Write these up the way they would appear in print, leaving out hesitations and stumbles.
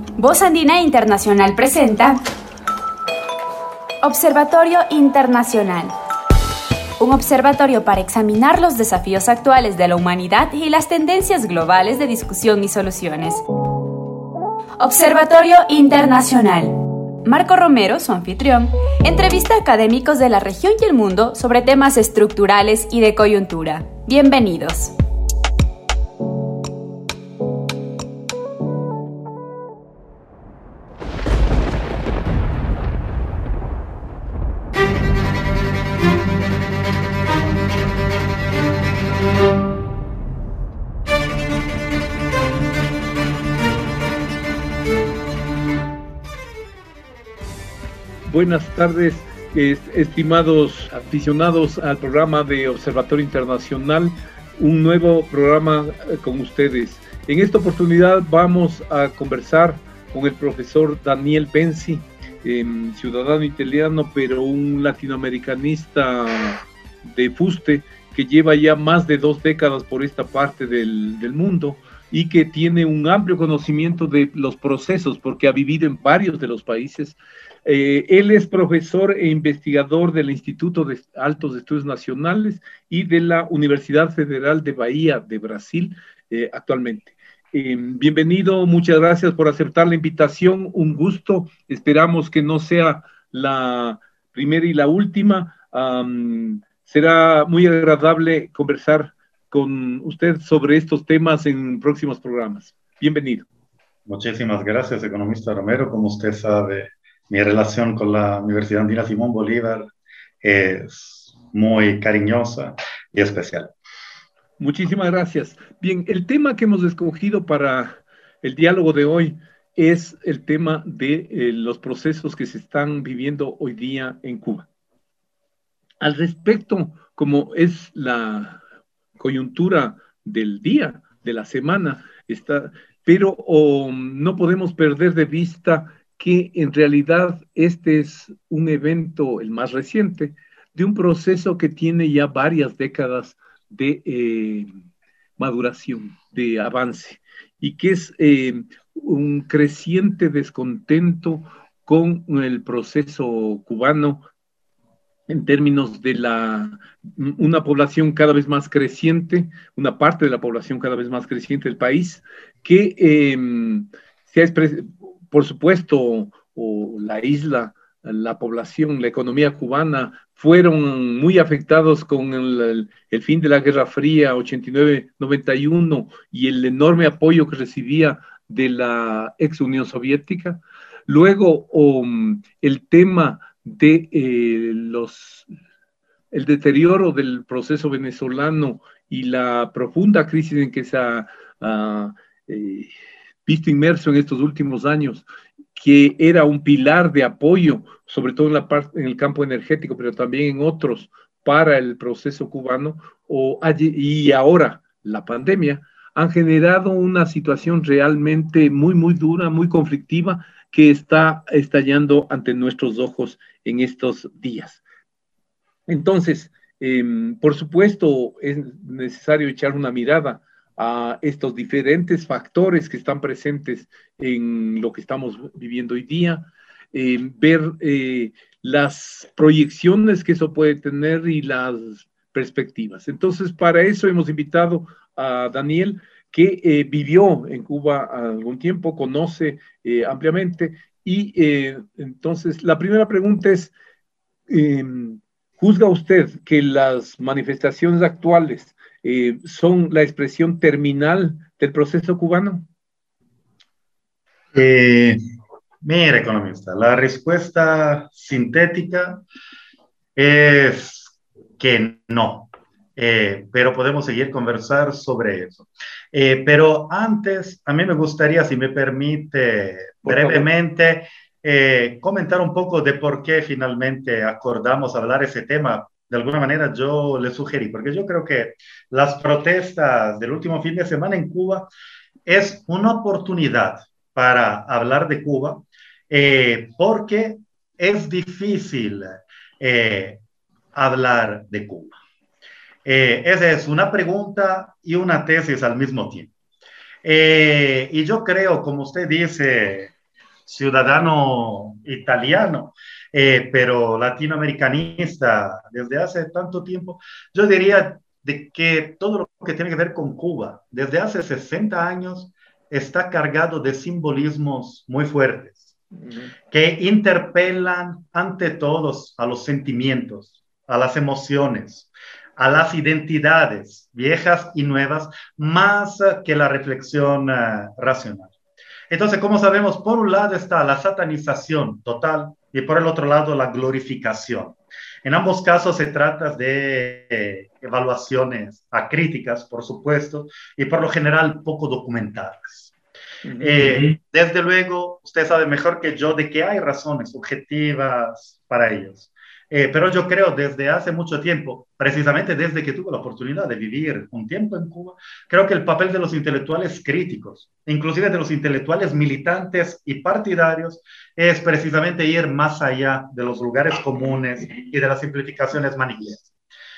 Voz Andina Internacional presenta Observatorio Internacional. Un observatorio para examinar los desafíos actuales de la humanidad y las tendencias globales de discusión y soluciones. Observatorio Internacional. Marco Romero, su anfitrión, entrevista a académicos de la región y el mundo sobre temas estructurales y de coyuntura. Bienvenidos. Buenas tardes, estimados aficionados al programa de Observatorio Internacional, un nuevo programa con ustedes. En esta oportunidad vamos a conversar con el profesor Daniel Benzi, ciudadano italiano, pero un latinoamericanista de fuste que lleva ya más de 2 décadas por esta parte del mundo y que tiene un amplio conocimiento de los procesos porque ha vivido en varios de los países. Él es profesor e investigador del Instituto de Altos Estudios Nacionales y de la Universidad Federal de Bahía de Brasil actualmente. Bienvenido, muchas gracias por aceptar la invitación, un gusto, esperamos que no sea la primera y la última. Será muy agradable conversar con usted sobre estos temas en próximos programas. Bienvenido. Muchísimas gracias, economista Romero. Como usted sabe, mi relación con la Universidad Andina Simón Bolívar es muy cariñosa y especial. Muchísimas gracias. Bien, el tema que hemos escogido para el diálogo de hoy es el tema de los procesos que se están viviendo hoy día en Cuba. Al respecto, como es la coyuntura del día, de la semana, pero no podemos perder de vista que en realidad este es un evento, el más reciente, de un proceso que tiene ya varias décadas de maduración, de avance, y que es un creciente descontento con el proceso cubano en términos de una población cada vez más creciente, una parte de la población cada vez más creciente del país, que se ha expresado, por supuesto, la isla, la población, la economía cubana, fueron muy afectados con el fin de la Guerra Fría, 89-91, y el enorme apoyo que recibía de la ex Unión Soviética. Luego, el tema de el deterioro del proceso venezolano y la profunda crisis en que se ha visto inmerso en estos últimos años, que era un pilar de apoyo, sobre todo en el campo energético, pero también en otros, para el proceso cubano, y ahora la pandemia, han generado una situación realmente muy, muy dura, muy conflictiva, que está estallando ante nuestros ojos en estos días. Entonces, por supuesto, es necesario echar una mirada a estos diferentes factores que están presentes en lo que estamos viviendo hoy día, ver las proyecciones que eso puede tener y las perspectivas. Entonces, para eso hemos invitado a Daniel, que vivió en Cuba algún tiempo, conoce ampliamente, y entonces la primera pregunta es, ¿juzga usted que las manifestaciones actuales son la expresión terminal del proceso cubano? Mira, economista, la respuesta sintética es que no, pero podemos seguir conversar sobre eso. Pero antes, a mí me gustaría, si me permite, brevemente comentar un poco de por qué finalmente acordamos hablar ese tema. De alguna manera yo le sugerí, porque yo creo que las protestas del último fin de semana en Cuba es una oportunidad para hablar de Cuba, porque es difícil hablar de Cuba. Esa es una pregunta y una tesis al mismo tiempo. Y yo creo, como usted dice, ciudadano italiano, pero latinoamericanista desde hace tanto tiempo, yo diría de que todo lo que tiene que ver con Cuba, desde hace 60 años, está cargado de simbolismos muy fuertes, que interpelan ante todos a los sentimientos, a las emociones, a las identidades viejas y nuevas, más que la reflexión racional. Entonces, como sabemos, por un lado está la satanización total y por el otro lado la glorificación. En ambos casos se trata de evaluaciones acríticas, por supuesto, y por lo general poco documentadas. Desde luego, usted sabe mejor que yo de que hay razones objetivas para ellos. Pero yo creo desde hace mucho tiempo, precisamente desde que tuve la oportunidad de vivir un tiempo en Cuba, creo que el papel de los intelectuales críticos, inclusive de los intelectuales militantes y partidarios, es precisamente ir más allá de los lugares comunes y de las simplificaciones maniqueas.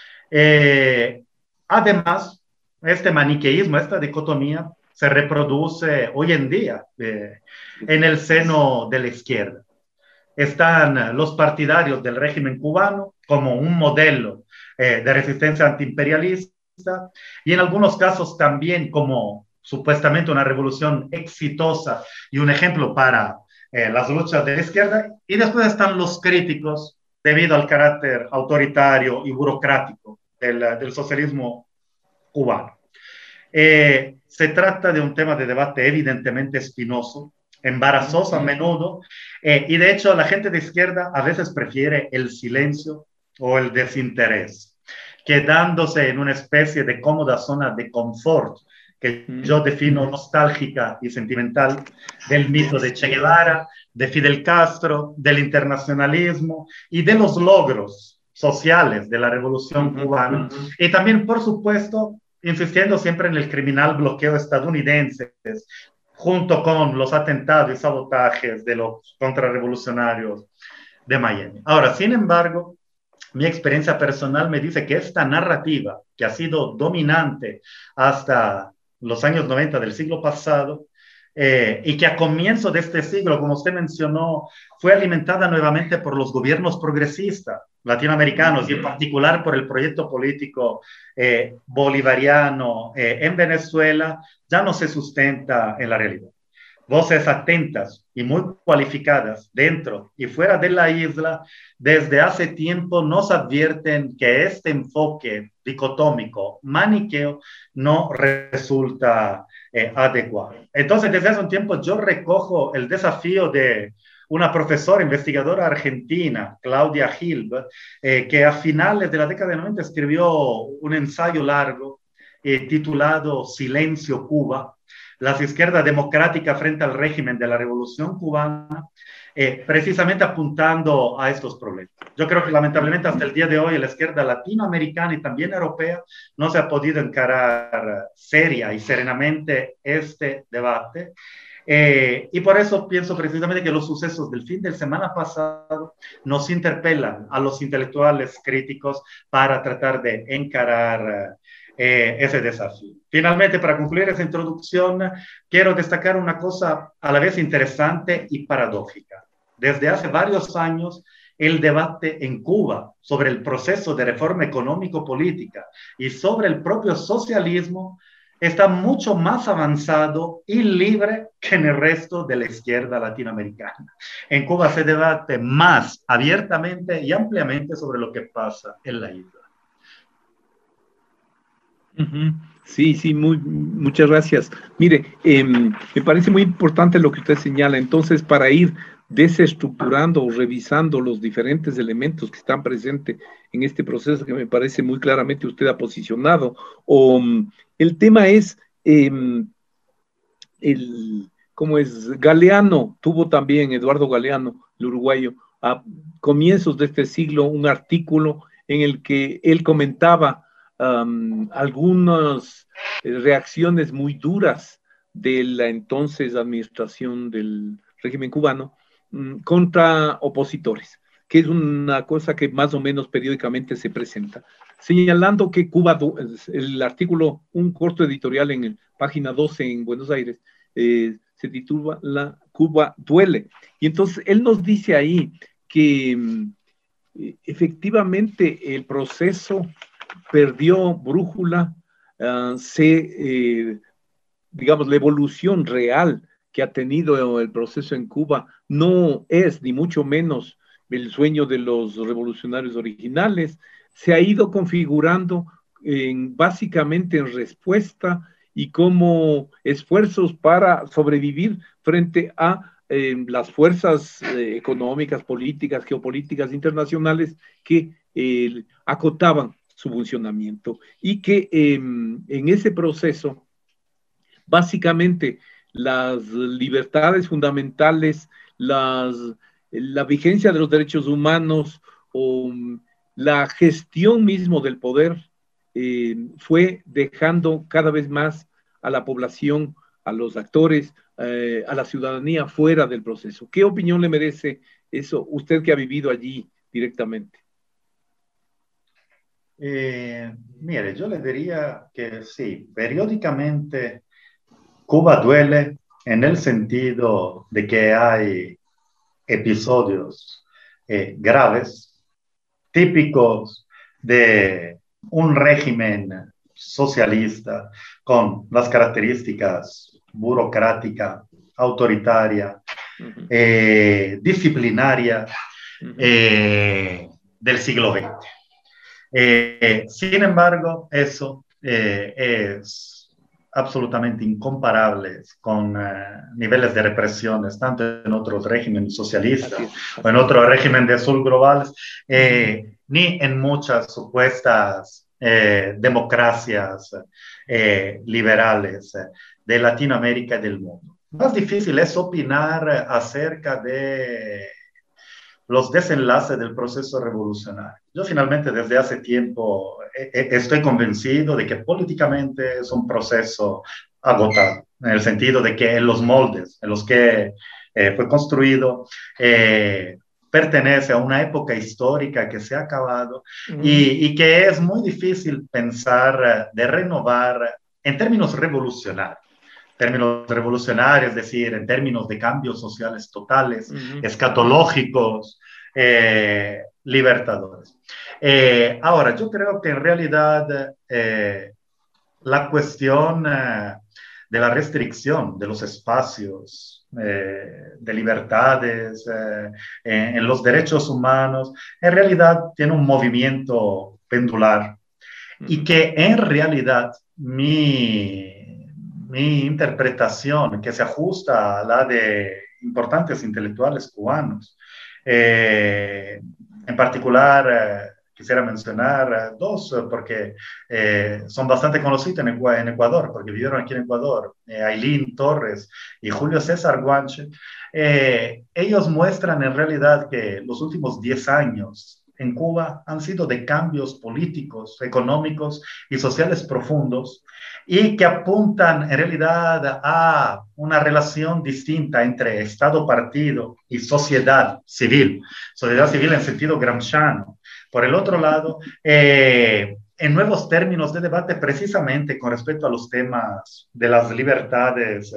Además, este maniqueísmo, esta dicotomía, se reproduce hoy en día en el seno de la izquierda. Están los partidarios del régimen cubano como un modelo de resistencia antiimperialista y en algunos casos también como supuestamente una revolución exitosa y un ejemplo para las luchas de la izquierda. Y después están los críticos debido al carácter autoritario y burocrático del socialismo cubano. Se trata de un tema de debate evidentemente espinoso, embarazoso a menudo, y de hecho la gente de izquierda a veces prefiere el silencio o el desinterés, quedándose en una especie de cómoda zona de confort que yo defino nostálgica y sentimental del mito de Che Guevara, de Fidel Castro, del internacionalismo y de los logros sociales de la revolución cubana, y también, por supuesto, insistiendo siempre en el criminal bloqueo estadounidense, junto con los atentados y sabotajes de los contrarrevolucionarios de Miami. Ahora, sin embargo, mi experiencia personal me dice que esta narrativa, que ha sido dominante hasta los años 90 del siglo pasado, y que a comienzo de este siglo, como usted mencionó, fue alimentada nuevamente por los gobiernos progresistas latinoamericanos y en particular por el proyecto político bolivariano en Venezuela, ya no se sustenta en la realidad. Voces atentas y muy cualificadas dentro y fuera de la isla desde hace tiempo nos advierten que este enfoque dicotómico, maniqueo, no resulta adecuado. Entonces, desde hace un tiempo yo recojo el desafío de una profesora investigadora argentina, Claudia Hilb, que a finales de la década de 90 escribió un ensayo largo titulado Silencio Cuba, las izquierdas democráticas frente al régimen de la Revolución Cubana, precisamente apuntando a estos problemas. Yo creo que lamentablemente hasta el día de hoy la izquierda latinoamericana y también europea no se ha podido encarar seria y serenamente este debate. Y por eso pienso precisamente que los sucesos del fin de semana pasado nos interpelan a los intelectuales críticos para tratar de encarar ese desafío. Finalmente, para concluir esa introducción, quiero destacar una cosa a la vez interesante y paradójica. Desde hace varios años, el debate en Cuba sobre el proceso de reforma económico-política y sobre el propio socialismo está mucho más avanzado y libre que en el resto de la izquierda latinoamericana. En Cuba se debate más abiertamente y ampliamente sobre lo que pasa en la isla. Sí, sí, muchas gracias. Mire, me parece muy importante lo que usted señala. Entonces, para ir desestructurando o revisando los diferentes elementos que están presentes en este proceso que me parece muy claramente usted ha posicionado, el tema es, ¿cómo es? Galeano, tuvo también Eduardo Galeano, el uruguayo, a comienzos de este siglo, un artículo en el que él comentaba algunas reacciones muy duras de la entonces administración del régimen cubano contra opositores, que es una cosa que más o menos periódicamente se presenta, señalando que Cuba, el artículo, un corto editorial en página 12 en Buenos Aires, se titula Cuba duele. Y entonces él nos dice ahí que efectivamente el proceso perdió brújula, digamos, la evolución real que ha tenido el proceso en Cuba no es ni mucho menos el sueño de los revolucionarios originales, se ha ido configurando básicamente en respuesta y como esfuerzos para sobrevivir frente a las fuerzas económicas, políticas, geopolíticas internacionales que acotaban su funcionamiento y que en ese proceso básicamente las libertades fundamentales, la vigencia de los derechos humanos o la gestión mismo del poder fue dejando cada vez más a la población, a los actores, a la ciudadanía fuera del proceso. ¿Qué opinión le merece eso, usted que ha vivido allí directamente? Mire, yo le diría que sí, periódicamente Cuba duele en el sentido de que hay episodios graves, típicos de un régimen socialista con las características burocrática, autoritaria, disciplinaria del siglo XX. Sin embargo, eso es absolutamente incomparable con niveles de represiones, tanto en otros regímenes socialistas o en otros regímenes de sur globales, ni en muchas supuestas democracias liberales de Latinoamérica y del mundo. Más difícil es opinar acerca de los desenlaces del proceso revolucionario. Yo finalmente desde hace tiempo estoy convencido de que políticamente es un proceso agotado, en el sentido de que en los moldes en los que fue construido pertenece a una época histórica que se ha acabado y que es muy difícil pensar de renovar en términos revolucionarios. Es decir, en términos de cambios sociales totales, escatológicos, libertadores. Ahora, yo creo que en realidad la cuestión de la restricción de los espacios de libertades en los derechos humanos, en realidad tiene un movimiento pendular y que en realidad mi interpretación, que se ajusta a la de importantes intelectuales cubanos, en particular, quisiera mencionar dos, porque son bastante conocidos en Ecuador, porque vivieron aquí en Ecuador, Ailín Torres y Julio César Guanche. Ellos muestran en realidad que los últimos 10 años en Cuba han sido de cambios políticos, económicos y sociales profundos, y que apuntan en realidad a una relación distinta entre Estado-partido y sociedad civil en sentido gramsciano. Por el otro lado, en nuevos términos de debate precisamente con respecto a los temas de las libertades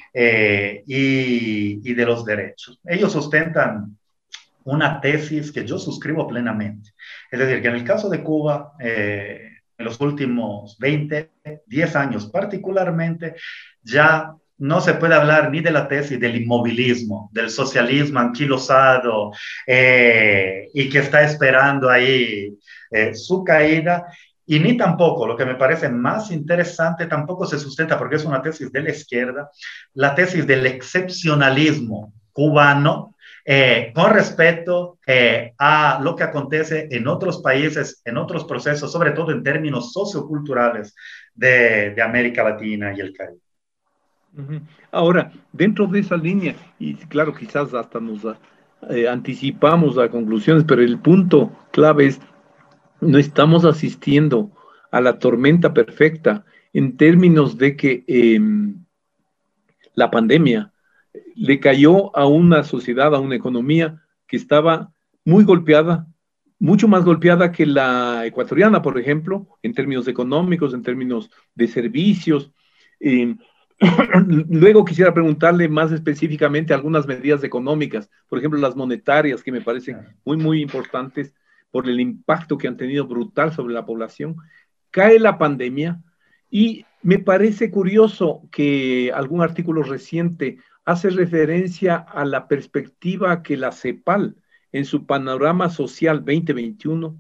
y de los derechos. Ellos sustentan una tesis que yo suscribo plenamente. Es decir, que en el caso de Cuba, en los últimos 10 años particularmente, ya no se puede hablar ni de la tesis del inmovilismo, del socialismo anquilosado y que está esperando ahí su caída, y ni tampoco, lo que me parece más interesante, tampoco se sustenta, porque es una tesis de la izquierda, la tesis del excepcionalismo cubano, con respecto a lo que acontece en otros países, en otros procesos, sobre todo en términos socioculturales de América Latina y el Caribe. Ahora, dentro de esa línea, y claro, quizás hasta nos anticipamos a conclusiones, pero el punto clave es, no estamos asistiendo a la tormenta perfecta en términos de que la pandemia le cayó a una sociedad, a una economía que estaba muy golpeada, mucho más golpeada que la ecuatoriana, por ejemplo, en términos económicos, en términos de servicios. Luego quisiera preguntarle más específicamente algunas medidas económicas, por ejemplo, las monetarias, que me parecen muy, muy importantes por el impacto que han tenido brutal sobre la población. Cae la pandemia y me parece curioso que algún artículo reciente hace referencia a la perspectiva que la CEPAL en su panorama social 2021,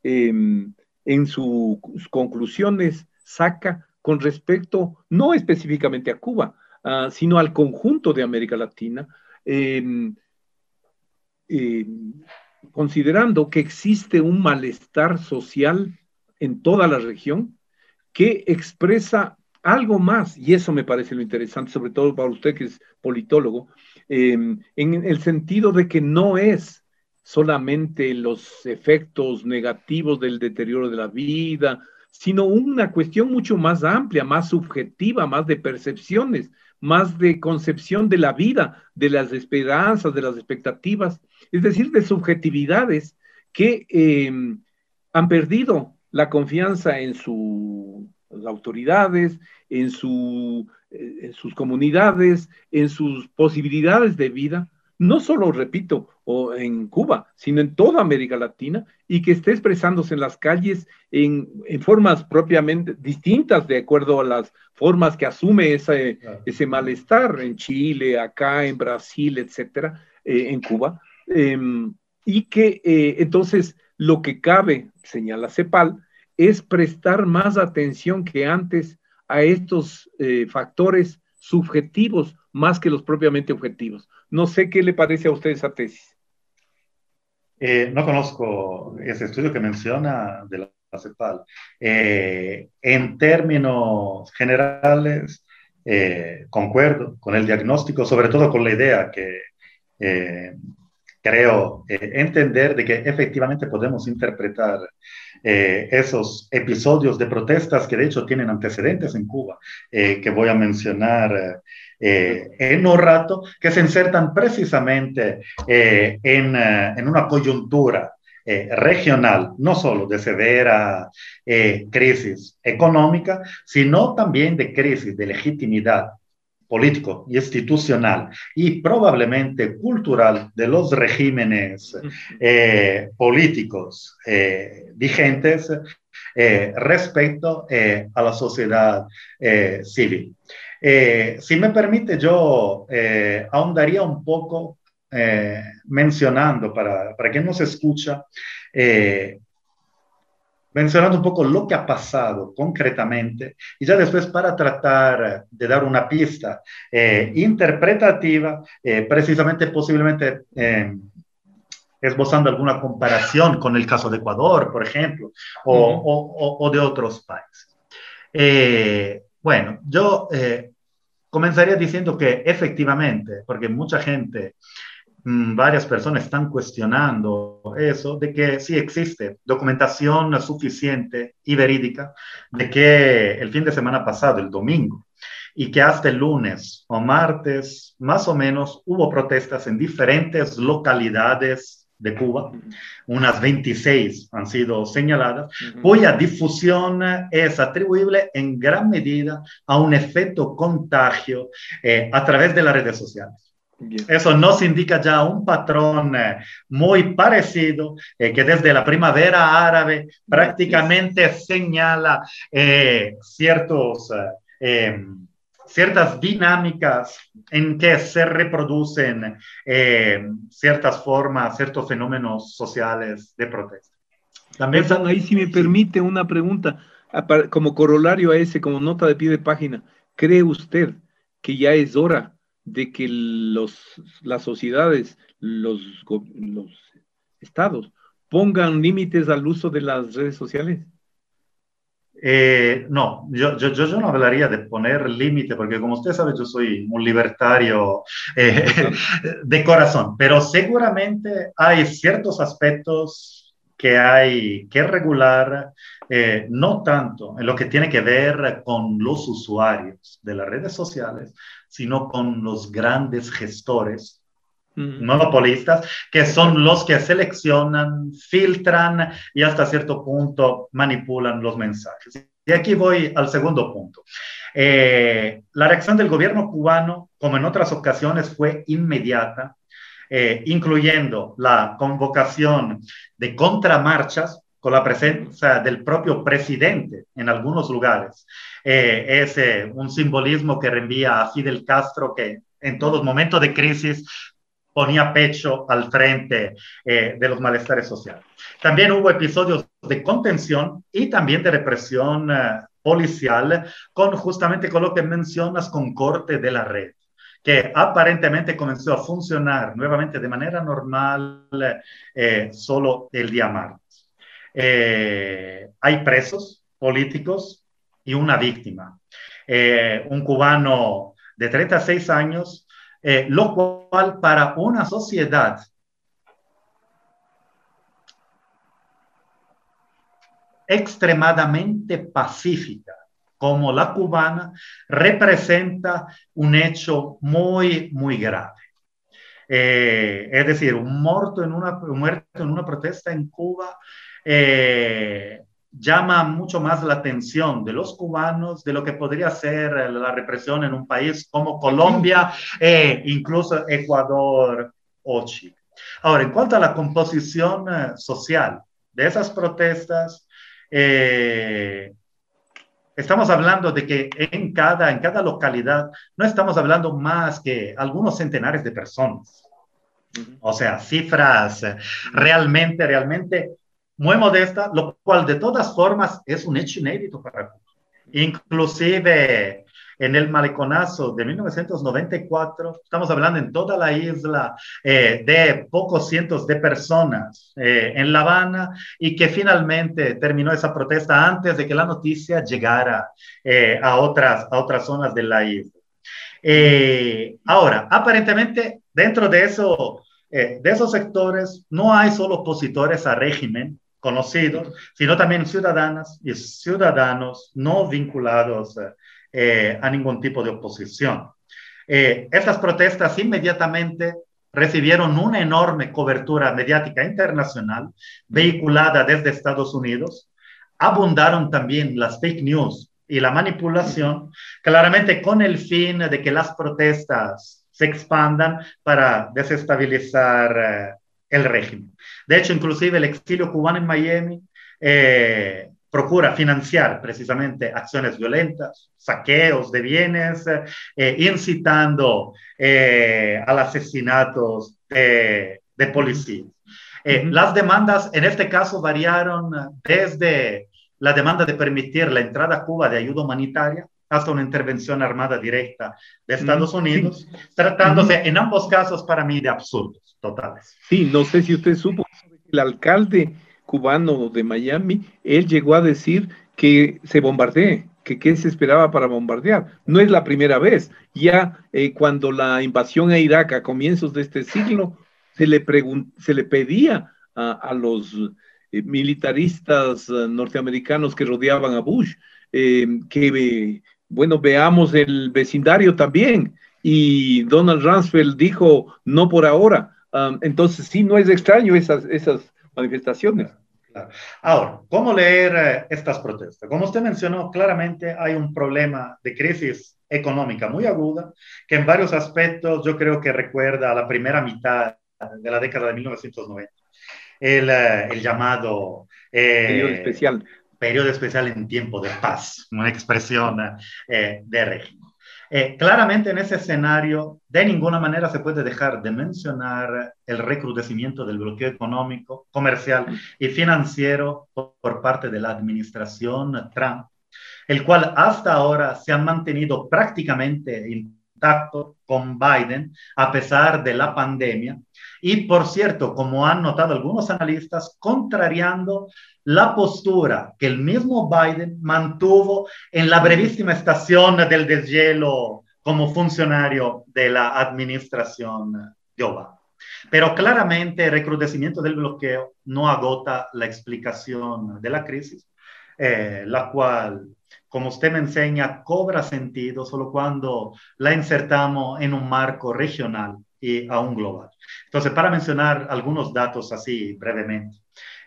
en sus conclusiones, saca con respecto, no específicamente a Cuba, sino al conjunto de América Latina, eh, eh, considerando que existe un malestar social en toda la región que expresa algo más, y eso me parece lo interesante, sobre todo para usted que es politólogo, en el sentido de que no es solamente los efectos negativos del deterioro de la vida, sino una cuestión mucho más amplia, más subjetiva, más de percepciones, más de concepción de la vida, de las esperanzas, de las expectativas, es decir, de subjetividades que han perdido la confianza en sus autoridades, en sus comunidades, en sus posibilidades de vida, no solo, repito, o en Cuba, sino en toda América Latina, y que esté expresándose en las calles en formas propiamente distintas de acuerdo a las formas que asume ese malestar en Chile, acá, en Brasil, etcétera, en Cuba, y que entonces lo que cabe, señala CEPAL, es prestar más atención que antes a estos factores subjetivos más que los propiamente objetivos. No sé qué le parece a usted esa tesis. No conozco ese estudio que menciona de la CEPAL. En términos generales, concuerdo con el diagnóstico, sobre todo con la idea que creo entender de que efectivamente podemos interpretar esos episodios de protestas que de hecho tienen antecedentes en Cuba, que voy a mencionar en un rato, que se insertan precisamente en una coyuntura regional, no solo de severa crisis económica, sino también de crisis de legitimidad político y institucional y probablemente cultural de los regímenes políticos vigentes respecto a la sociedad civil. Si me permite, yo ahondaría un poco mencionando, para quien nos escucha, mencionando un poco lo que ha pasado concretamente y ya después para tratar de dar una pista interpretativa, precisamente posiblemente esbozando alguna comparación con el caso de Ecuador, por ejemplo, o de otros países. Bueno, yo comenzaría diciendo que efectivamente, porque mucha gente, varias personas están cuestionando eso, de que sí existe documentación suficiente y verídica de que el fin de semana pasado, el domingo, y que hasta el lunes o martes, más o menos, hubo protestas en diferentes localidades de Cuba, unas 26 han sido señaladas, cuya difusión es atribuible en gran medida a un efecto contagio a través de las redes sociales. Bien. Eso nos indica ya un patrón muy parecido que desde la primavera árabe prácticamente señala ciertas dinámicas en que se reproducen ciertas formas, ciertos fenómenos sociales de protesta. También ahí si me permite una pregunta, como corolario a ese, como nota de pie de página, ¿cree usted que ya es hora de que las sociedades, los estados, pongan límites al uso de las redes sociales? No, yo no hablaría de poner límite, porque como usted sabe, yo soy un libertario de corazón, pero seguramente hay ciertos aspectos que hay que regular, no tanto en lo que tiene que ver con los usuarios de las redes sociales, sino con los grandes gestores monopolistas, que son los que seleccionan, filtran y hasta cierto punto manipulan los mensajes. Y aquí voy al segundo punto. La reacción del gobierno cubano, como en otras ocasiones, fue inmediata, incluyendo la convocación de contramarchas con la presencia del propio presidente en algunos lugares. Es un simbolismo que reenvía a Fidel Castro, que en todos momentos de crisis ponía pecho al frente de los malestares sociales. También hubo episodios de contención y también de represión policial, justamente con lo que mencionas, con corte de la red, que aparentemente comenzó a funcionar nuevamente de manera normal solo el día martes. Hay presos políticos y una víctima. Un cubano de 36 años, lo cual para una sociedad extremadamente pacífica como la cubana representa un hecho muy, muy grave. Es decir, un muerto en una protesta en Cuba llama mucho más la atención de los cubanos de lo que podría ser la represión en un país como Colombia, incluso Ecuador o Chile. Ahora, en cuanto a la composición social de esas protestas, estamos hablando de que en cada localidad no estamos hablando más que algunos centenares de personas. O sea, cifras realmente muy modestas, lo cual de todas formas es un hecho inédito para Cuba. Inclusive en el maleconazo de 1994, estamos hablando en toda la isla de pocos cientos de personas en La Habana, y que finalmente terminó esa protesta antes de que la noticia llegara a otras zonas de la isla. Ahora, aparentemente, dentro de esos sectores no hay solo opositores al régimen conocidos, sino también ciudadanas y ciudadanos no vinculados a ningún tipo de oposición. Estas protestas inmediatamente recibieron una enorme cobertura mediática internacional, vehiculada desde Estados Unidos. Abundaron también las fake news y la manipulación, claramente con el fin de que las protestas se expandan para desestabilizar el régimen. De hecho, inclusive el exilio cubano en Miami procura financiar precisamente acciones violentas, saqueos de bienes, incitando al asesinatos de policías. Las demandas en este caso variaron desde la demanda de permitir la entrada a Cuba de ayuda humanitaria hasta una intervención armada directa de Estados Unidos, tratándose en ambos casos para mí de absurdos totales. Sí, no sé si usted supo, el alcalde cubano de Miami, él llegó a decir que se bombardee, que qué se esperaba para bombardear. No es la primera vez. Ya cuando la invasión a Irak a comienzos de este siglo, se le pedía a los militaristas norteamericanos que rodeaban a Bush que, bueno, veamos el vecindario también. Y Donald Rumsfeld dijo, no por ahora. Entonces, sí, no es extraño esas manifestaciones. Claro. Ahora, ¿cómo leer estas protestas? Como usted mencionó, claramente hay un problema de crisis económica muy aguda, que en varios aspectos yo creo que recuerda a la primera mitad de la década de 1990. El llamado periodo especial en tiempo de paz, una expresión de régimen. Claramente en ese escenario de ninguna manera se puede dejar de mencionar el recrudecimiento del bloqueo económico, comercial y financiero por parte de la administración Trump, el cual hasta ahora se ha mantenido prácticamente intacto con Biden a pesar de la pandemia. Y por cierto, como han notado algunos analistas, contrariando la postura que el mismo Biden mantuvo en la brevísima estación del deshielo como funcionario de la administración de Obama. Pero claramente el recrudecimiento del bloqueo no agota la explicación de la crisis, la cual, como usted me enseña, cobra sentido solo cuando la insertamos en un marco regional y aún global. Entonces, para mencionar algunos datos así brevemente,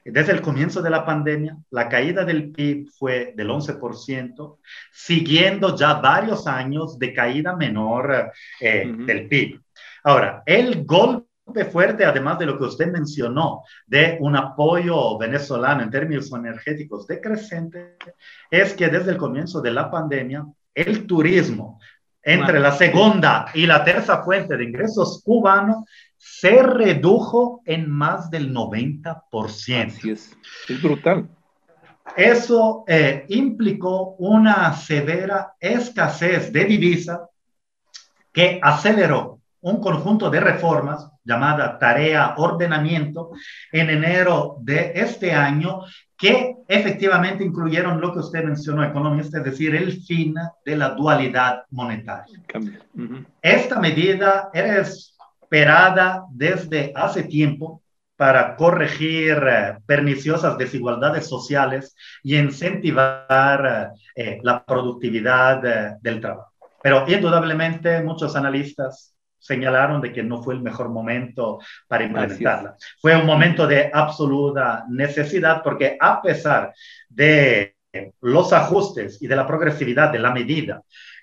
desde el comienzo de la pandemia, la caída del PIB fue del 11%, siguiendo ya varios años de caída menor del PIB. Ahora, el golpe fuerte, además de lo que usted mencionó, de un apoyo venezolano en términos energéticos decreciente, es que desde el comienzo de la pandemia, el turismo, entre la segunda y la tercera fuente de ingresos cubanos, se redujo en más del 90%. Así es brutal. Eso implicó una severa escasez de divisa que aceleró un conjunto de reformas llamada Tarea Ordenamiento en enero de este año, que efectivamente incluyeron lo que usted mencionó, economista, es decir, el fin de la dualidad monetaria. Esta medida era esperada desde hace tiempo para corregir perniciosas desigualdades sociales y incentivar la productividad del trabajo. Pero indudablemente muchos analistas señalaron de que no fue el mejor momento para implementarla. Fue un momento de absoluta necesidad porque a pesar de los ajustes y de la progresividad de la medida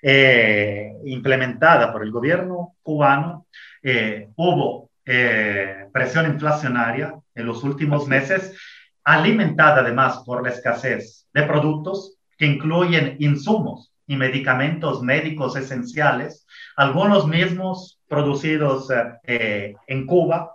implementada por el gobierno cubano, hubo presión inflacionaria en los últimos meses, alimentada además por la escasez de productos que incluyen insumos y medicamentos médicos esenciales, algunos mismos producidos en Cuba,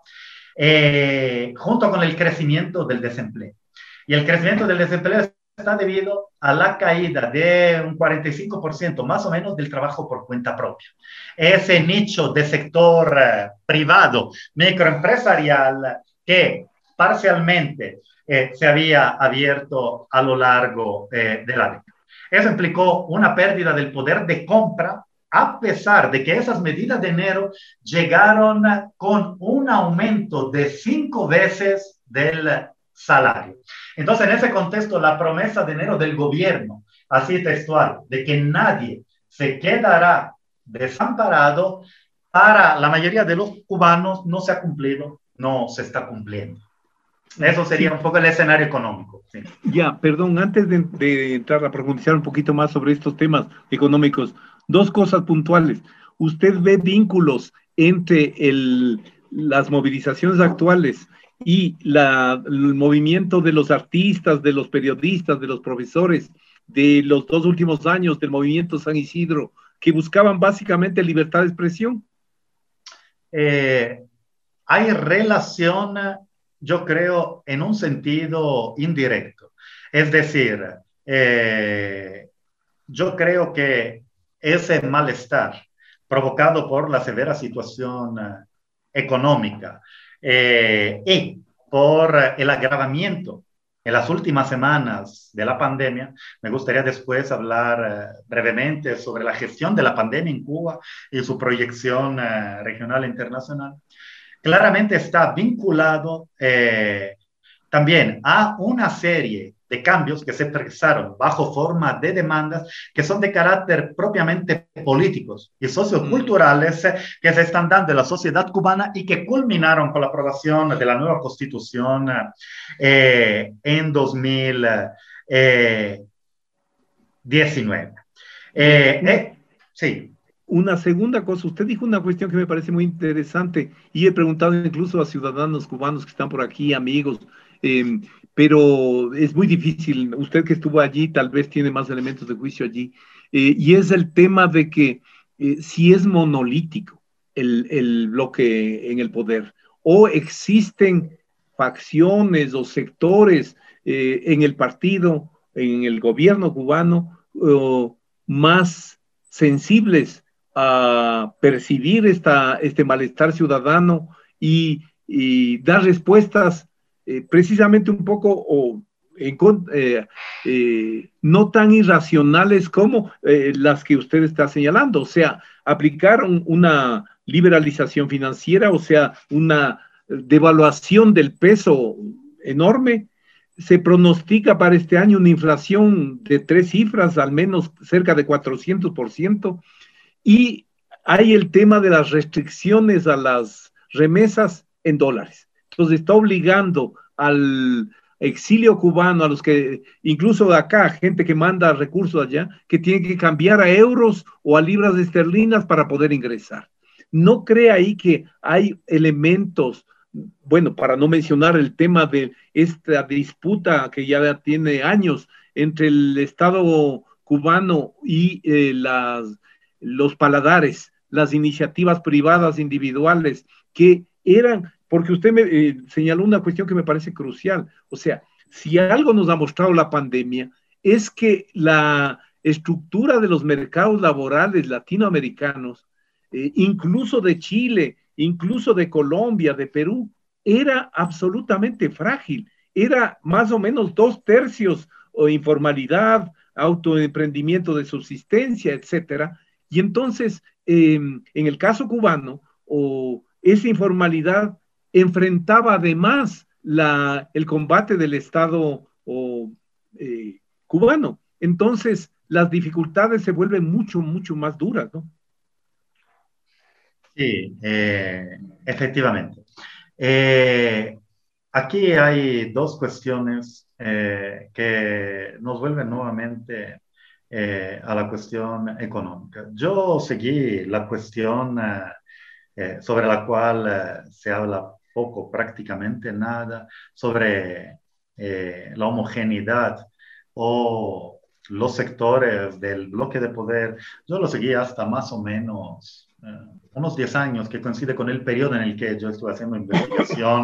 junto con el crecimiento del desempleo. Y el crecimiento del desempleo está debido a la caída de un 45% más o menos del trabajo por cuenta propia. Ese nicho de sector privado, microempresarial, que parcialmente se había abierto a lo largo de la década. Eso implicó una pérdida del poder de compra, a pesar de que esas medidas de enero llegaron con un aumento de 5 veces del salario. Entonces, en ese contexto, la promesa de enero del gobierno, así textual, de que nadie se quedará desamparado, para la mayoría de los cubanos no se ha cumplido, no se está cumpliendo. Eso sería un poco el escenario económico. Sí. Ya, perdón, antes de entrar a profundizar un poquito más sobre estos temas económicos, dos cosas puntuales. ¿Usted ve vínculos entre las movilizaciones actuales y el movimiento de los artistas, de los periodistas, de los profesores, de los 2 últimos años del movimiento San Isidro, que buscaban básicamente libertad de expresión? Hay relación, yo creo, en un sentido indirecto. Es decir, yo creo que ese malestar provocado por la severa situación económica y por el agravamiento en las últimas semanas de la pandemia, me gustaría después hablar brevemente sobre la gestión de la pandemia en Cuba y su proyección regional e internacional. Claramente está vinculado también a una serie de cambios que se expresaron bajo forma de demandas que son de carácter propiamente políticos y socioculturales que se están dando en la sociedad cubana y que culminaron con la aprobación de la nueva constitución en 2019. Sí. Una segunda cosa, usted dijo una cuestión que me parece muy interesante y he preguntado incluso a ciudadanos cubanos que están por aquí, amigos, pero es muy difícil. Usted que estuvo allí tal vez tiene más elementos de juicio allí, y es el tema de que si es monolítico el bloque en el poder o existen facciones o sectores en el partido, en el gobierno cubano, más sensibles a percibir este malestar ciudadano y dar respuestas precisamente un poco no tan irracionales como las que usted está señalando, o sea, aplicar una liberalización financiera, o sea, una devaluación del peso enorme. Se pronostica para este año una inflación de 3 cifras, al menos cerca de 400%, y hay el tema de las restricciones a las remesas en dólares. Entonces está obligando exilio cubano, a los que, incluso de acá, gente que manda recursos allá, que tiene que cambiar a euros o a libras esterlinas para poder ingresar. ¿No cree ahí que hay elementos, bueno, para no mencionar el tema de esta disputa que ya tiene años entre el Estado cubano y los paladares, las iniciativas privadas individuales, que eran, porque usted me señaló una cuestión que me parece crucial, o sea, si algo nos ha mostrado la pandemia, es que la estructura de los mercados laborales latinoamericanos, incluso de Chile, incluso de Colombia, de Perú, era absolutamente frágil, era más o menos 2/3 o informalidad, autoemprendimiento de subsistencia, etcétera. Y entonces, en el caso cubano, esa informalidad enfrentaba además el combate del Estado cubano. Entonces, las dificultades se vuelven mucho, mucho más duras, ¿no? Sí, efectivamente. Aquí hay dos cuestiones que nos vuelven nuevamente a la cuestión económica. Yo seguí la cuestión sobre la cual se habla poco, prácticamente nada, sobre la homogeneidad o los sectores del bloque de poder. Yo lo seguí hasta más o menos unos 10 años, que coincide con el periodo en el que yo estuve haciendo investigación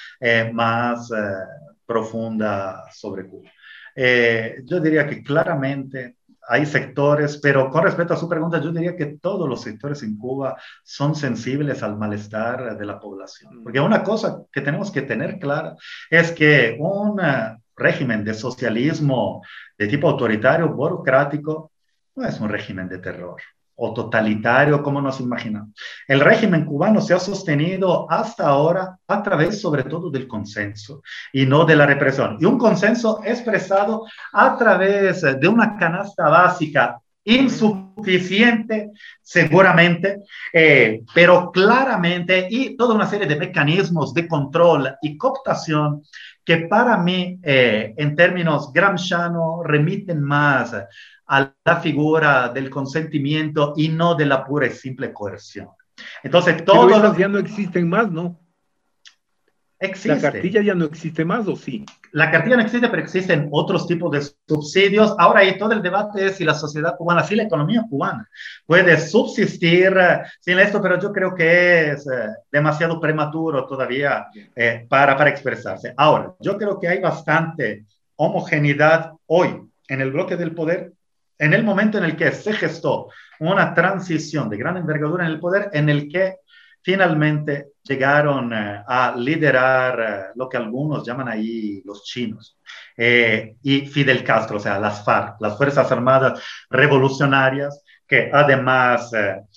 más profunda sobre Cuba. Yo diría que claramente hay sectores, pero con respecto a su pregunta, yo diría que todos los sectores en Cuba son sensibles al malestar de la población. Porque una cosa que tenemos que tener clara es que un régimen de socialismo de tipo autoritario, burocrático, no es un régimen de terror o totalitario como nos imaginamos. El régimen cubano se ha sostenido hasta ahora a través sobre todo del consenso y no de la represión. Y un consenso expresado a través de una canasta básica insuficiente, seguramente, pero claramente, y toda una serie de mecanismos de control y cooptación que para mí, en términos gramscianos, remiten más a la figura del consentimiento y no de la pura y simple coerción. Entonces, todo pero esas lo ya no existen más, ¿no? existe. La cartilla ya no existe más, ¿o sí? La cartilla no existe, pero existen otros tipos de subsidios. Ahora ahí todo el debate es si la sociedad cubana, si la economía cubana puede subsistir sin esto, pero yo creo que es demasiado prematuro todavía para expresarse. Ahora, yo creo que hay bastante homogeneidad hoy en el bloque del poder, en el momento en el que se gestó una transición de gran envergadura en el poder, en el que finalmente llegaron a liderar lo que algunos llaman ahí los chinos y Fidel Castro, o sea, las FARC, las Fuerzas Armadas Revolucionarias, que además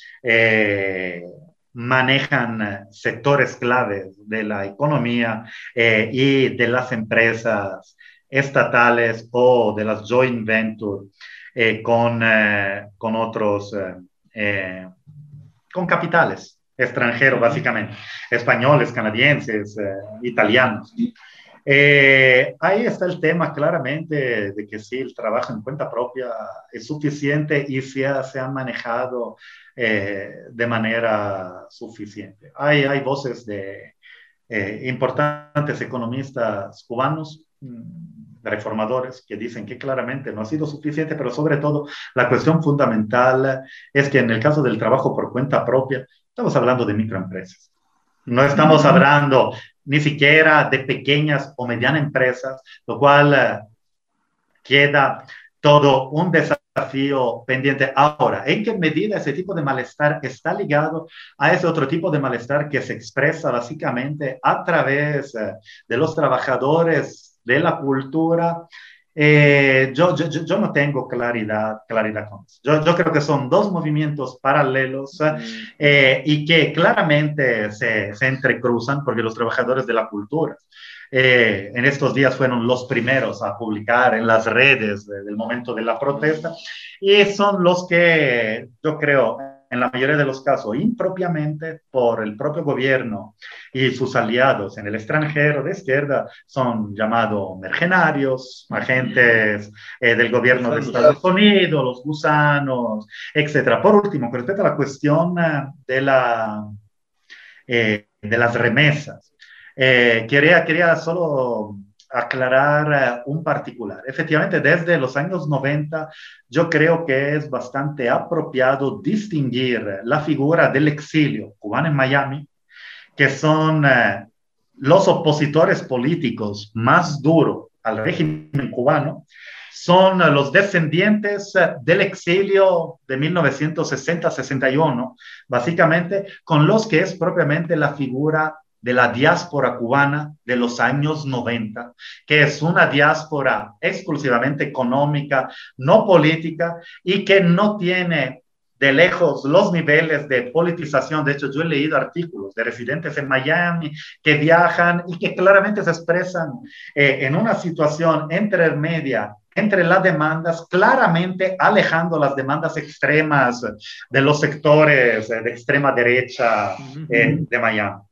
manejan sectores claves de la economía y de las empresas estatales o de las joint ventures con otros, con capitales extranjeros, básicamente, españoles, canadienses, italianos. Ahí está el tema claramente de que sí, el trabajo en cuenta propia es suficiente y se han manejado de manera suficiente. Hay voces de importantes economistas cubanos, reformadores, que dicen que claramente no ha sido suficiente, pero sobre todo la cuestión fundamental es que en el caso del trabajo por cuenta propia, estamos hablando de microempresas. No estamos hablando ni siquiera de pequeñas o medianas empresas, lo cual queda todo un desafío pendiente. Ahora, ¿en qué medida ese tipo de malestar está ligado a ese otro tipo de malestar que se expresa básicamente a través de los trabajadores de la cultura? Yo no tengo claridad con eso. Yo creo que son dos movimientos paralelos y que claramente se entrecruzan, porque los trabajadores de la cultura en estos días fueron los primeros a publicar en las redes del momento de la protesta y son los que yo creo en la mayoría de los casos, impropiamente por el propio gobierno y sus aliados en el extranjero de izquierda, son llamados mercenarios, agentes del gobierno de Estados Unidos, los gusanos, etc. Por último, con respecto a la cuestión de las remesas, quería solo aclarar un particular. Efectivamente, desde los años 90, yo creo que es bastante apropiado distinguir la figura del exilio cubano en Miami, que son los opositores políticos más duros al régimen cubano, son los descendientes del exilio de 1960-61, básicamente con los que es propiamente la figura de la diáspora cubana de los años 90, que es una diáspora exclusivamente económica, no política, y que no tiene de lejos los niveles de politización. De hecho, yo he leído artículos de residentes en Miami que viajan y que claramente se expresan en una situación intermedia entre las demandas, claramente alejando las demandas extremas de los sectores de extrema derecha de Miami.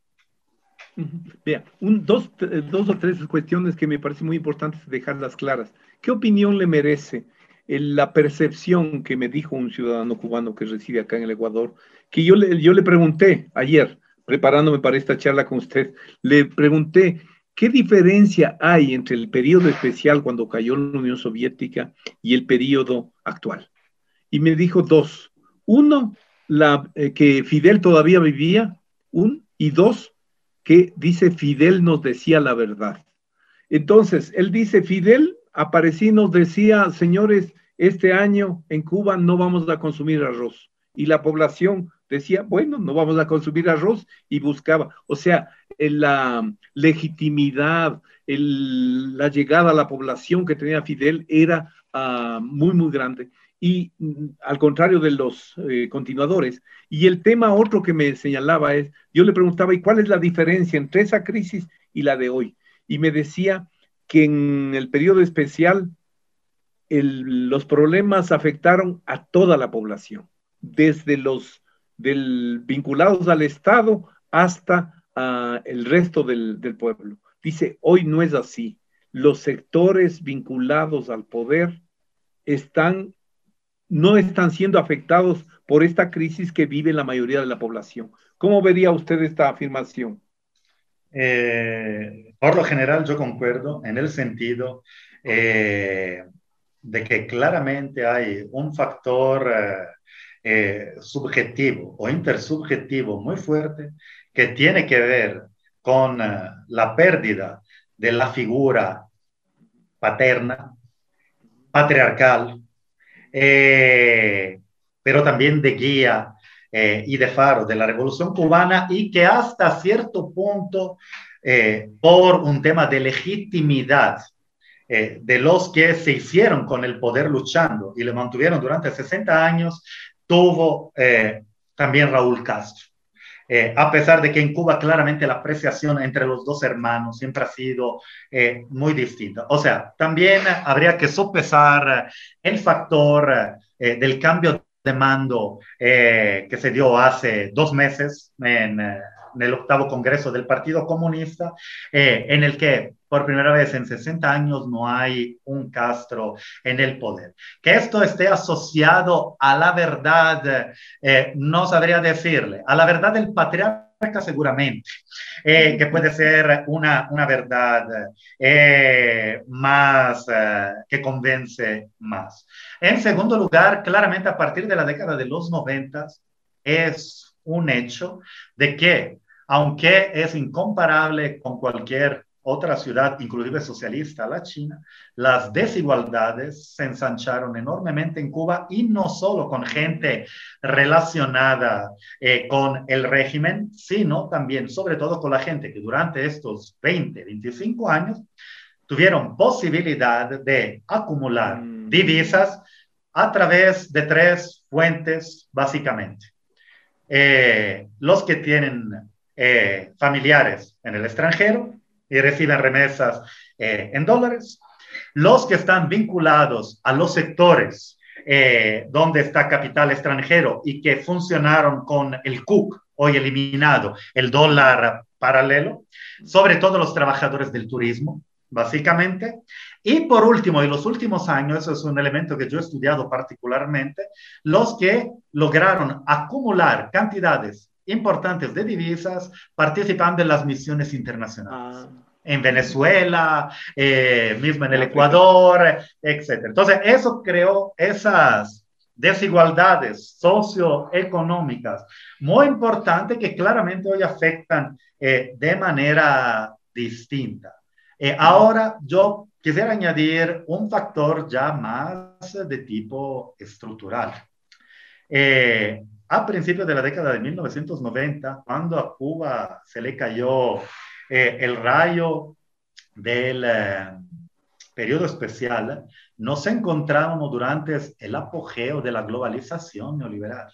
Vea, dos o tres cuestiones que me parecen muy importantes dejarlas claras. ¿Qué opinión le merece la percepción que me dijo un ciudadano cubano que reside acá en el Ecuador? Que yo le pregunté ayer, preparándome para esta charla con usted, le pregunté, ¿qué diferencia hay entre el periodo especial cuando cayó la Unión Soviética y el periodo actual? Y me dijo dos. Uno, que Fidel todavía vivía, y dos, que dice Fidel nos decía la verdad. Entonces, él dice, Fidel apareció y nos decía, señores, este año en Cuba no vamos a consumir arroz. Y la población decía, bueno, no vamos a consumir arroz, y buscaba. O sea, la legitimidad, la llegada a la población que tenía Fidel era muy, muy grande. Y al contrario de los continuadores. Y el tema otro que me señalaba es, yo le preguntaba, ¿y cuál es la diferencia entre esa crisis y la de hoy? Y me decía que en el periodo especial los problemas afectaron a toda la población, desde los vinculados al Estado hasta el resto del pueblo. Dice, hoy no es así. Los sectores vinculados al poder no están siendo afectados por esta crisis que vive la mayoría de la población. ¿Cómo vería usted esta afirmación? Por lo general, yo concuerdo en el sentido de que claramente hay un factor subjetivo o intersubjetivo muy fuerte que tiene que ver con la pérdida de la figura paterna, patriarcal, pero también de guía y de faro de la Revolución Cubana, y que hasta cierto punto, por un tema de legitimidad de los que se hicieron con el poder luchando y le mantuvieron durante 60 años, tuvo también Raúl Castro. A pesar de que en Cuba claramente la apreciación entre los dos hermanos siempre ha sido muy distinta. O sea, también habría que sopesar el factor del cambio de mando que se dio hace 2 meses en el 8º Congreso del Partido Comunista, en el que por primera vez en 60 años no hay un Castro en el poder. Que esto esté asociado a la verdad, no sabría decirle. A la verdad del patriarca seguramente, que puede ser una verdad más que convence más. En segundo lugar, claramente a partir de la década de los 90 es un hecho de que, aunque es incomparable con cualquier otra ciudad, inclusive socialista, la China, las desigualdades se ensancharon enormemente en Cuba, y no solo con gente relacionada con el régimen, sino también, sobre todo, con la gente que durante estos 20, 25 años tuvieron posibilidad de acumular divisas a través de 3 fuentes, básicamente. Los que tienen familiares en el extranjero y reciben remesas en dólares, los que están vinculados a los sectores donde está capital extranjero y que funcionaron con el CUC, hoy eliminado, el dólar paralelo, sobre todo los trabajadores del turismo, básicamente. Y por último, en los últimos años, eso es un elemento que yo he estudiado particularmente, los que lograron acumular cantidades importantes de divisas participando en las misiones internacionales. En Venezuela, mismo en el Ecuador, etc. Entonces, eso creó esas desigualdades socioeconómicas muy importantes que claramente hoy afectan de manera distinta. Ahora, yo quisiera añadir un factor ya más de tipo estructural. A principios de la década de 1990, cuando a Cuba se le cayó el rayo del periodo especial, nos encontrábamos durante el apogeo de la globalización neoliberal,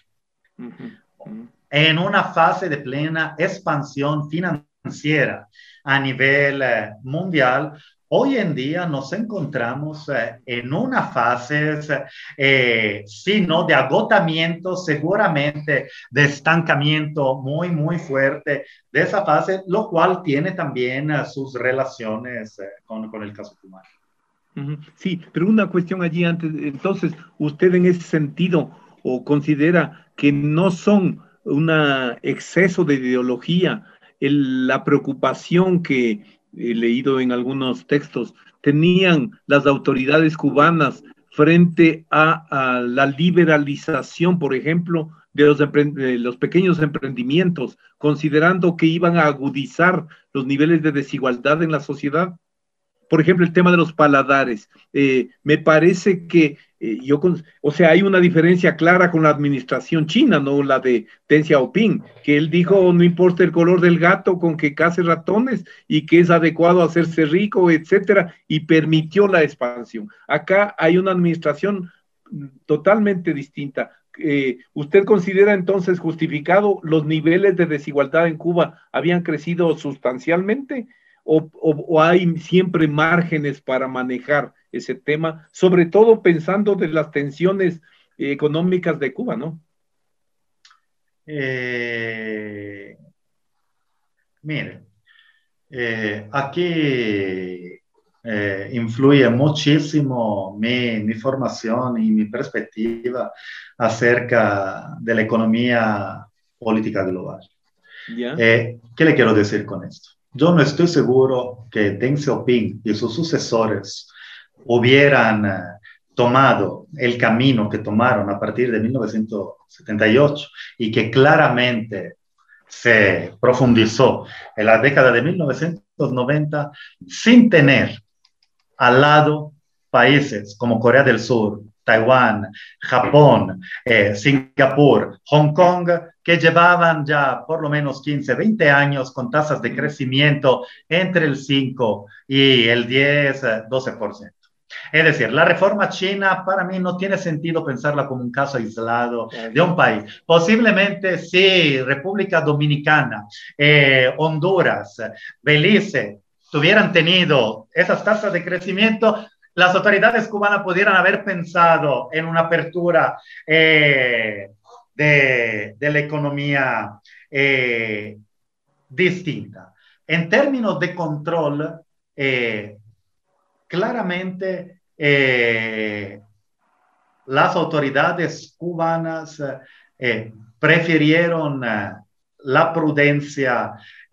en una fase de plena expansión financiera a nivel mundial. Hoy en día nos encontramos en una fase, si no de agotamiento, seguramente de estancamiento muy, muy fuerte de esa fase, lo cual tiene también sus relaciones con el caso cubano. Sí, pero una cuestión allí antes. Entonces, ¿usted en ese sentido o considera que no son un exceso de ideología la preocupación que he leído en algunos textos tenían las autoridades cubanas frente a la liberalización, por ejemplo, de los pequeños emprendimientos, considerando que iban a agudizar los niveles de desigualdad en la sociedad? Por ejemplo, el tema de los paladares. Me parece que o sea, hay una diferencia clara con la administración china, no la de Deng Xiaoping, que él dijo, no importa el color del gato con que case ratones y que es adecuado hacerse rico, etcétera, y permitió la expansión. Acá hay una administración totalmente distinta. ¿Usted considera entonces justificado los niveles de desigualdad en Cuba habían crecido sustancialmente? ¿O hay siempre márgenes para manejar ese tema, sobre todo pensando de las tensiones económicas de Cuba, ¿no? Mire, aquí influye muchísimo mi formación y mi perspectiva acerca de la economía política global. ¿Ya? ¿Qué le quiero decir con esto? Yo no estoy seguro que Deng Xiaoping y sus sucesores hubieran tomado el camino que tomaron a partir de 1978 y que claramente se profundizó en la década de 1990 sin tener al lado países como Corea del Sur, Taiwán, Japón, Singapur, Hong Kong, que llevaban ya por lo menos 15, 20 años con tasas de crecimiento entre el 5 y el 10, 12%. Es decir, la reforma china para mí no tiene sentido pensarla como un caso aislado de un país. Posiblemente sí, República Dominicana, Honduras, Belice, tuvieran tenido esas tasas de crecimiento, las autoridades cubanas pudieran haber pensado en una apertura de la economía distinta. En términos de control, claramente las autoridades cubanas prefirieron la prudencia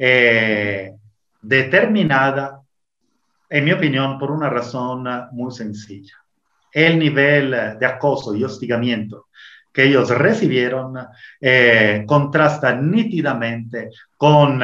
determinada, en mi opinión, por una razón muy sencilla. El nivel de acoso y hostigamiento que ellos recibieron contrasta nítidamente con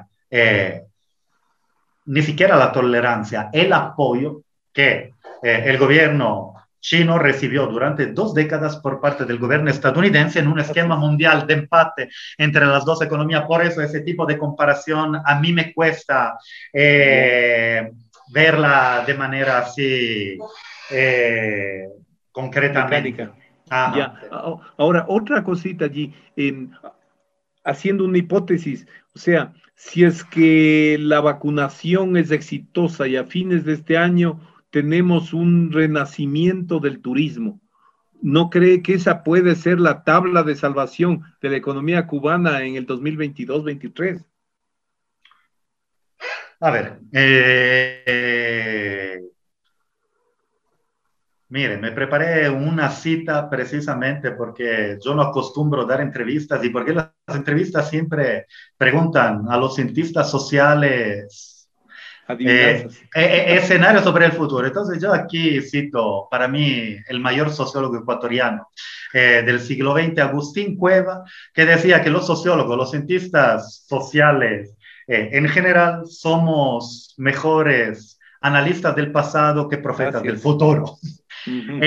ni siquiera la tolerancia, el apoyo que el gobierno chino recibió durante 2 décadas por parte del gobierno estadounidense en un esquema mundial de empate entre las dos economías. Por eso ese tipo de comparación a mí me cuesta verla de manera así concretamente. Ya. Ahora, otra cosita allí, haciendo una hipótesis, o sea, si es que la vacunación es exitosa y a fines de este año tenemos un renacimiento del turismo, ¿No cree que esa puede ser la tabla de salvación de la economía cubana en el 2022-23? A ver, mire, me preparé una cita precisamente porque yo no acostumbro dar entrevistas y porque las entrevistas siempre preguntan a los cientistas sociales Adivinanzas. escenarios sobre el futuro. Entonces yo aquí cito para mí el mayor sociólogo ecuatoriano del siglo XX, Agustín Cueva, que decía que los sociólogos, los cientistas sociales en general somos mejores analistas del pasado que profetas del futuro. Uh-huh.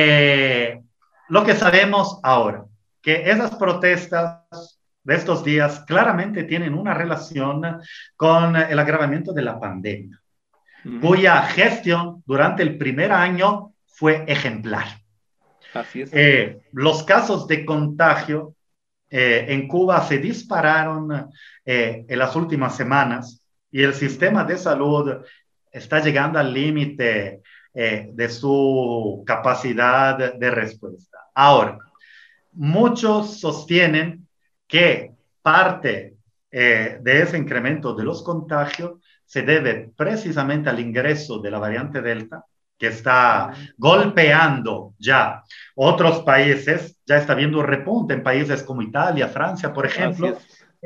Lo que sabemos ahora, que esas protestas de estos días claramente tienen una relación con el agravamiento de la pandemia, cuya gestión durante el primer año fue ejemplar. Así es. Los casos de contagio en Cuba se dispararon en las últimas semanas y el sistema de salud está llegando al límite de su capacidad de respuesta. Ahora, muchos sostienen que parte de ese incremento de los contagios se debe precisamente al ingreso de la variante Delta, que está golpeando ya otros países, ya está viendo un repunte en países como Italia, Francia, por ejemplo,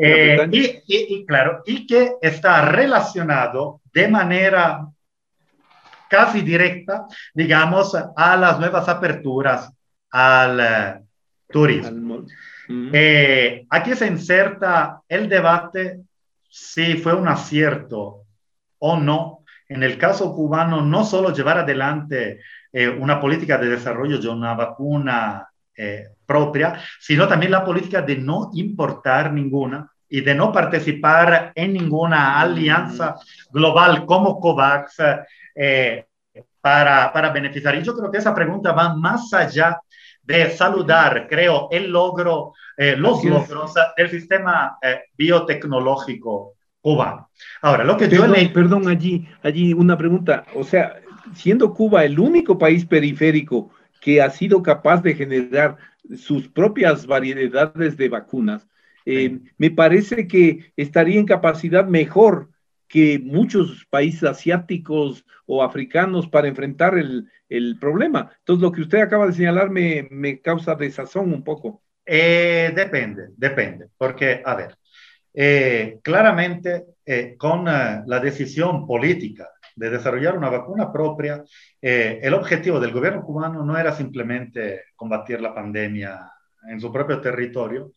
claro, y que está relacionado de manera casi directa, digamos, a las nuevas aperturas al turismo. Aquí se inserta el debate si fue un acierto o no, en el caso cubano, no solo llevar adelante una política de desarrollo de una vacuna propia, sino también la política de no importar ninguna y de no participar en ninguna alianza global como COVAX para beneficiar. Y yo creo que esa pregunta va más allá de saludar, creo, el logro, los logros del sistema biotecnológico cubano. Ahora, lo que Perdón, allí una pregunta. O sea, siendo Cuba el único país periférico que ha sido capaz de generar sus propias variedades de vacunas, me parece que estaría en capacidad mejor que muchos países asiáticos o africanos para enfrentar el problema. Entonces, lo que usted acaba de señalar me causa desazón un poco. Depende, porque, a ver, claramente con la decisión política de desarrollar una vacuna propia, el objetivo del gobierno cubano no era simplemente combatir la pandemia en su propio territorio,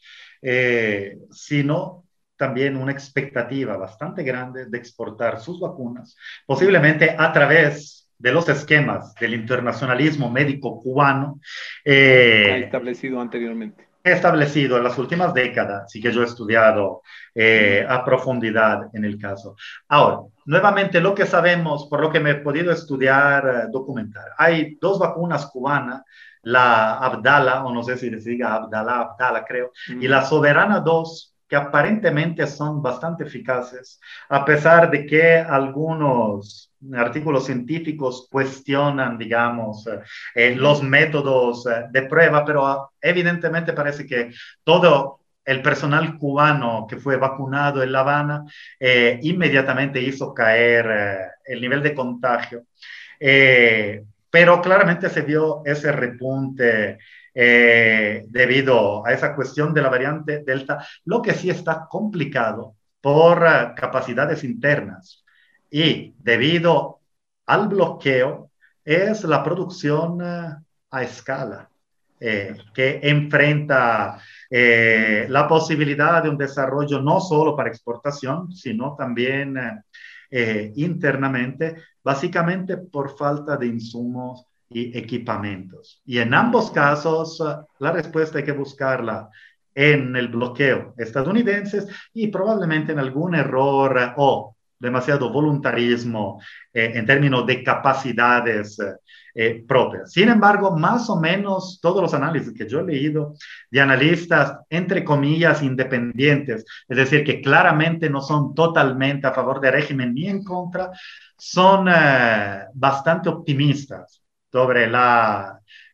sino también una expectativa bastante grande de exportar sus vacunas, posiblemente a través de los esquemas del internacionalismo médico cubano. Establecido anteriormente. Establecido en las últimas décadas, y que yo he estudiado a profundidad en el caso. Ahora, nuevamente lo que sabemos, por lo que me he podido estudiar, documentar, hay dos vacunas cubanas, la Abdala, o no sé si se diga Abdala creo, y la Soberana 2, que aparentemente son bastante eficaces, a pesar de que algunos artículos científicos cuestionan, digamos, los métodos de prueba, pero evidentemente parece que todo el personal cubano que fue vacunado en La Habana inmediatamente hizo caer el nivel de contagio. Pero claramente se vio ese repunte debido a esa cuestión de la variante Delta, lo que sí está complicado por capacidades internas y debido al bloqueo es la producción a escala, que enfrenta la posibilidad de un desarrollo no solo para exportación, sino también internamente, básicamente por falta de insumos y equipamientos. Y en ambos casos, la respuesta hay que buscarla en el bloqueo estadounidense y probablemente en algún error o demasiado voluntarismo en términos de capacidades propias. Sin embargo, más o menos todos los análisis que yo he leído de analistas, entre comillas, independientes, es decir, que claramente no son totalmente a favor del régimen ni en contra, son bastante optimistas sobre la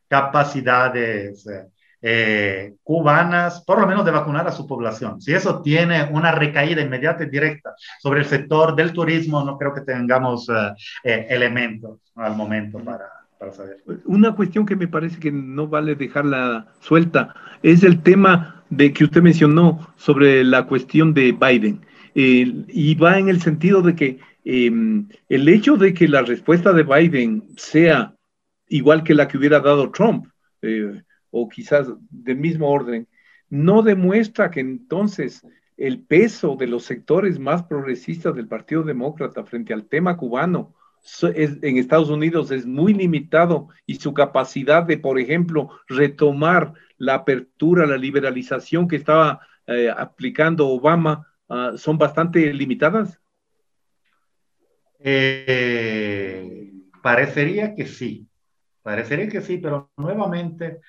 capacidades cubanas, por lo menos de vacunar a su población. Si eso tiene una recaída inmediata y directa sobre el sector del turismo, no creo que tengamos elementos al momento para saber. Una cuestión que me parece que no vale dejarla suelta es el tema de que usted mencionó sobre la cuestión de Biden. Y va en el sentido de que el hecho de que la respuesta de Biden sea igual que la que hubiera dado Trump, o quizás del mismo orden, no demuestra que entonces el peso de los sectores más progresistas del Partido Demócrata frente al tema cubano en Estados Unidos es muy limitado y su capacidad de, por ejemplo, retomar la apertura, la liberalización que estaba aplicando Obama, son bastante limitadas. Parecería que sí, pero nuevamente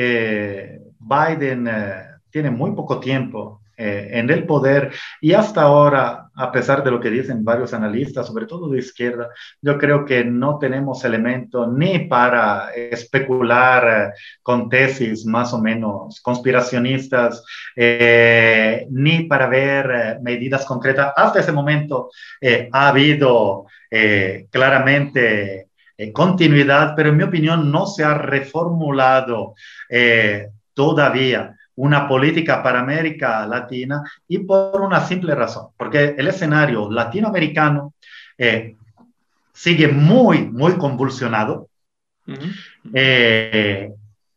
Biden tiene muy poco tiempo en el poder y hasta ahora, a pesar de lo que dicen varios analistas, sobre todo de izquierda, yo creo que no tenemos elementos ni para especular con tesis más o menos conspiracionistas, ni para ver medidas concretas. Hasta ese momento ha habido claramente continuidad, pero en mi opinión no se ha reformulado todavía una política para América Latina y por una simple razón, porque el escenario latinoamericano sigue muy, muy convulsionado. En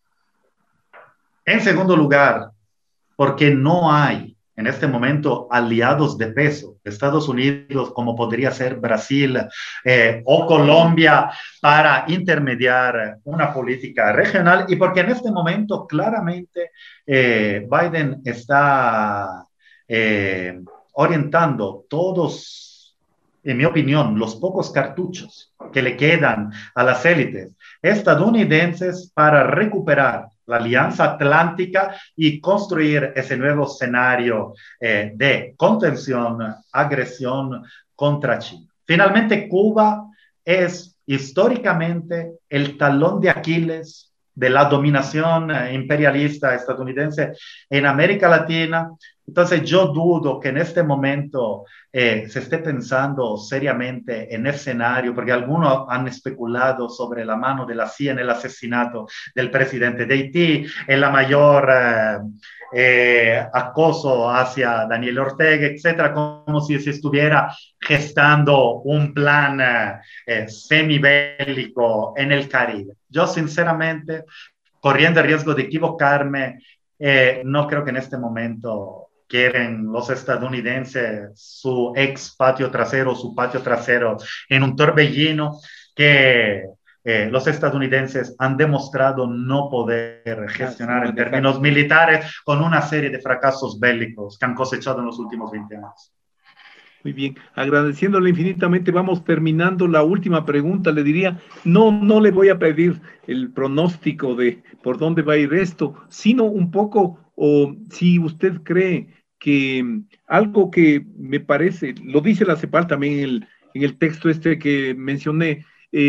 segundo lugar, porque no hay en este momento aliados de peso, Estados Unidos, como podría ser Brasil o Colombia, para intermediar una política regional, y porque en este momento claramente Biden está orientando todos, en mi opinión, los pocos cartuchos que le quedan a las élites estadounidenses para recuperar la Alianza Atlántica y construir ese nuevo escenario de contención, agresión contra China. Finalmente, Cuba es históricamente el talón de Aquiles de la dominación imperialista estadounidense en América Latina. Entonces, yo dudo que en este momento se esté pensando seriamente en escenario, porque algunos han especulado sobre la mano de la CIA en el asesinato del presidente de Haití, en la mayor acoso hacia Daniel Ortega, etcétera, como si se estuviera gestando un plan semibélico en el Caribe. Yo, sinceramente, corriendo el riesgo de equivocarme, no creo que en este momento quieren los estadounidenses su ex patio trasero, su patio trasero en un torbellino que los estadounidenses han demostrado no poder gestionar en términos militares con una serie de fracasos bélicos que han cosechado en los últimos 20 años. Muy bien, agradeciéndole infinitamente, vamos terminando la última pregunta. Le diría, no le voy a pedir el pronóstico de por dónde va a ir esto, sino un poco, o si usted cree que algo que me parece, lo dice la CEPAL también en el texto este que mencioné,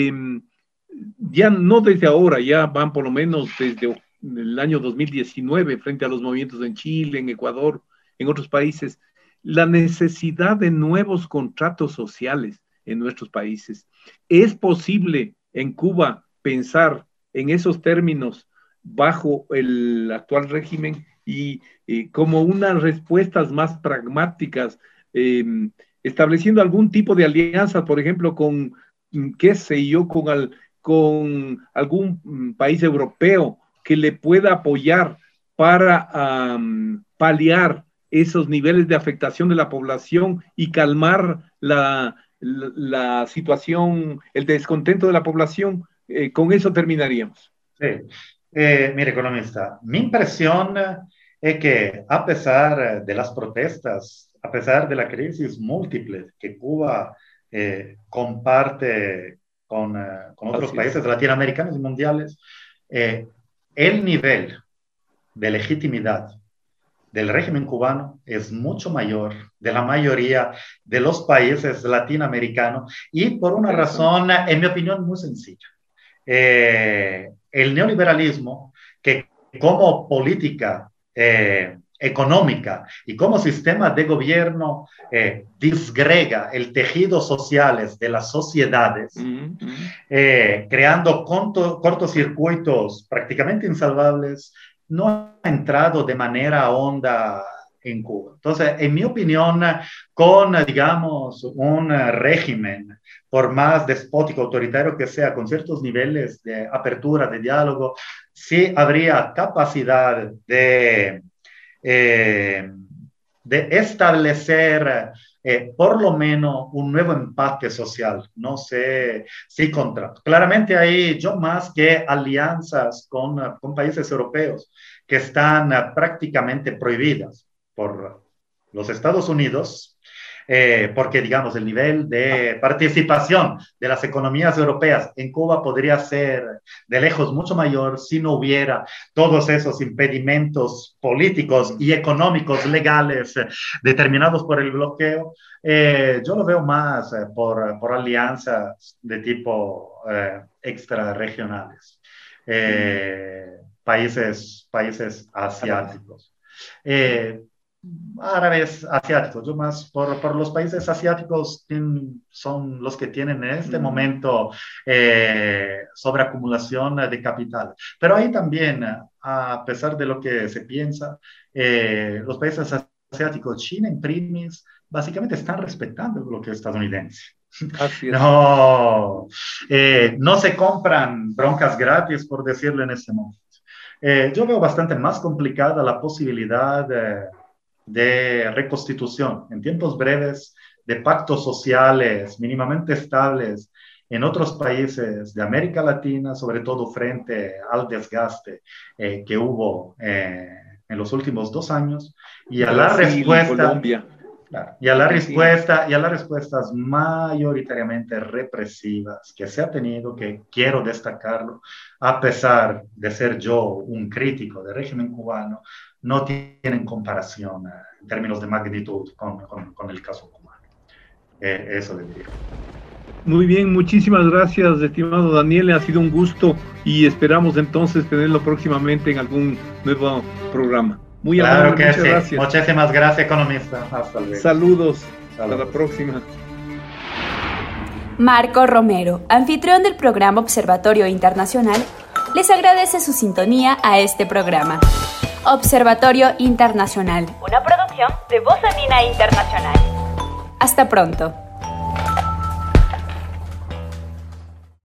ya no desde ahora, ya van por lo menos desde el año 2019 frente a los movimientos en Chile, en Ecuador, en otros países, la necesidad de nuevos contratos sociales en nuestros países. ¿Es posible en Cuba pensar en esos términos bajo el actual régimen y como unas respuestas más pragmáticas, estableciendo algún tipo de alianza, por ejemplo, con, qué sé yo, con algún país europeo que le pueda apoyar para paliar esos niveles de afectación de la población y calmar la situación, el descontento de la población? Con eso terminaríamos. Sí. Mire, economista, mi impresión es que a pesar de las protestas, a pesar de la crisis múltiple que Cuba comparte con otros países latinoamericanos y mundiales, el nivel de legitimidad del régimen cubano es mucho mayor de la mayoría de los países latinoamericanos, y por una razón, en mi opinión, muy sencilla. el neoliberalismo, que como política económica y como sistema de gobierno disgrega el tejido sociales de las sociedades, creando cortocircuitos prácticamente insalvables, no ha entrado de manera honda en Cuba. Entonces, en mi opinión, con, digamos, un régimen, por más despótico, autoritario que sea, con ciertos niveles de apertura, de diálogo, sí habría capacidad de establecer por lo menos un nuevo empate social, no sé si contrato. Claramente ahí yo más que alianzas con países europeos que están prácticamente prohibidas por los Estados Unidos, porque digamos el nivel de participación de las economías europeas en Cuba podría ser de lejos mucho mayor si no hubiera todos esos impedimentos políticos y económicos legales determinados por el bloqueo. Yo lo veo más por alianzas de tipo extrarregionales, países asiáticos. Árabes asiáticos, yo más por los países asiáticos son los que tienen en este momento sobreacumulación de capital. Pero ahí también, a pesar de lo que se piensa, los países asiáticos, China en primis, básicamente están respetando el bloqueo estadounidense. Así es. No se compran broncas gratis, por decirlo en ese momento. Yo veo bastante más complicada la posibilidad de reconstitución en tiempos breves, de pactos sociales mínimamente estables en otros países de América Latina, sobre todo frente al desgaste que hubo en los últimos 2 años, y a la respuesta... Colombia. Claro, y a las respuestas mayoritariamente represivas que se ha tenido, que quiero destacarlo, a pesar de ser yo un crítico del régimen cubano, no tienen comparación en términos de magnitud con el caso cubano. Eso le diría. Muy bien, muchísimas gracias, estimado Daniel. Ha sido un gusto y esperamos entonces tenerlo próximamente en algún nuevo programa. Muy claro que muchas sí. Gracias. Muchísimas gracias, economista. Hasta luego. Saludos. Hasta la próxima. Marco Romero, anfitrión del programa Observatorio Internacional, les agradece su sintonía a este programa. Observatorio Internacional, una producción de Voz Andina Internacional. Hasta pronto.